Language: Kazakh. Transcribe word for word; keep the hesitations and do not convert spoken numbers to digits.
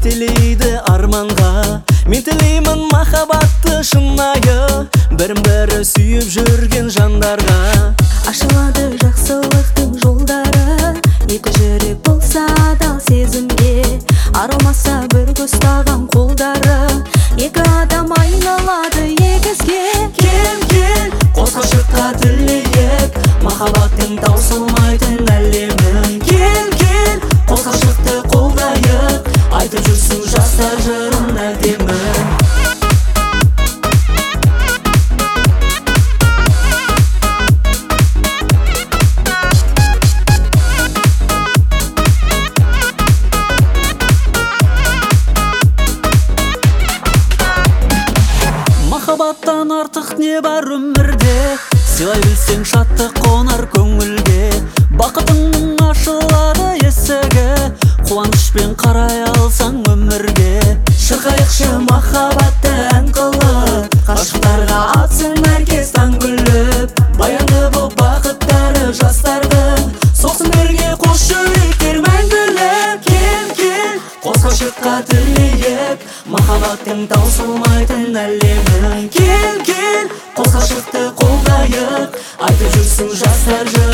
жетелейді арманға. Мен тілеймін махаббатты шынайы, бірін-бірі сүйіп жүрген жандарға. Ашылады жақсылықтың жолдары, екі жүрек болса да сезімге. Арылмаса бір ұстаған қолдары, екі адам айналады егізге. Кел, кел, қос ғашыққа тілейік, махаббаттың таусылмайтын әлемін. Кел, кел, қос ғашықты қолдайық, айтып жүрсін жастар жырын әдемі. Махаббаттан артық не бар өмірде, сыйлай білсең шаттық қонар көңілге. Бақытыңның ашылады есігі, қуанышпен қарай алсаң өмірге. Шырқайықшы махаббатты ән қылып, ғашықтарға атсын әркез таң күліп. Баянды бұл бақыттары жастардың, соқсын бірге қос жүректер мәңгілік. Кел, кел, қос ғашыққа тілейік, махаббаттың таусылмайтын әлемін. Кел, кел, қос ғашықты қолдайық, айтып жүрсін жастар жырын.